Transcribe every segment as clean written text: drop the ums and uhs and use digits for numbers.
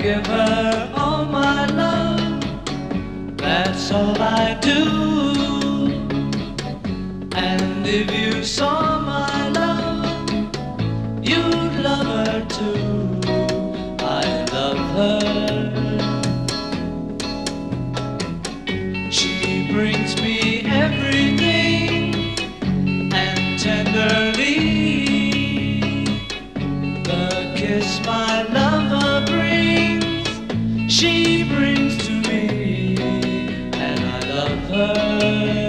give her all my love, that's all I do. And if you saw my love, you'd love her too. I love her. She brings me everything, and tenderly the kiss my lover brings, she brings to me, and I love her.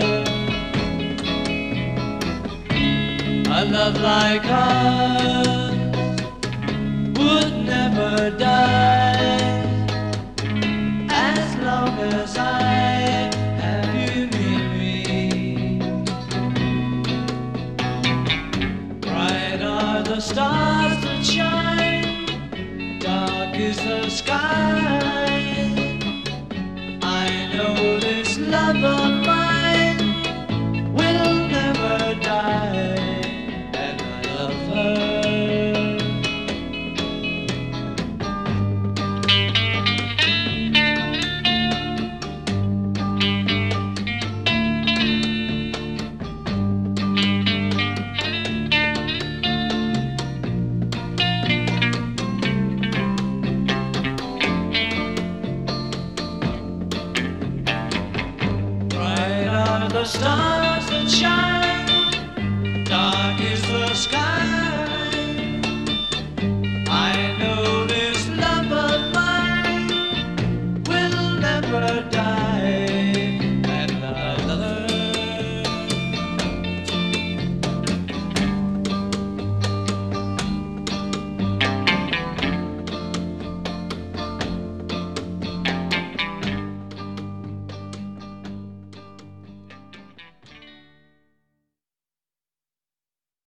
A love like ours would never die, as long as I have you near me. Bright are the stars that shine, dark is the sky. I know this love of mine will never die, and I love her. The stars that shine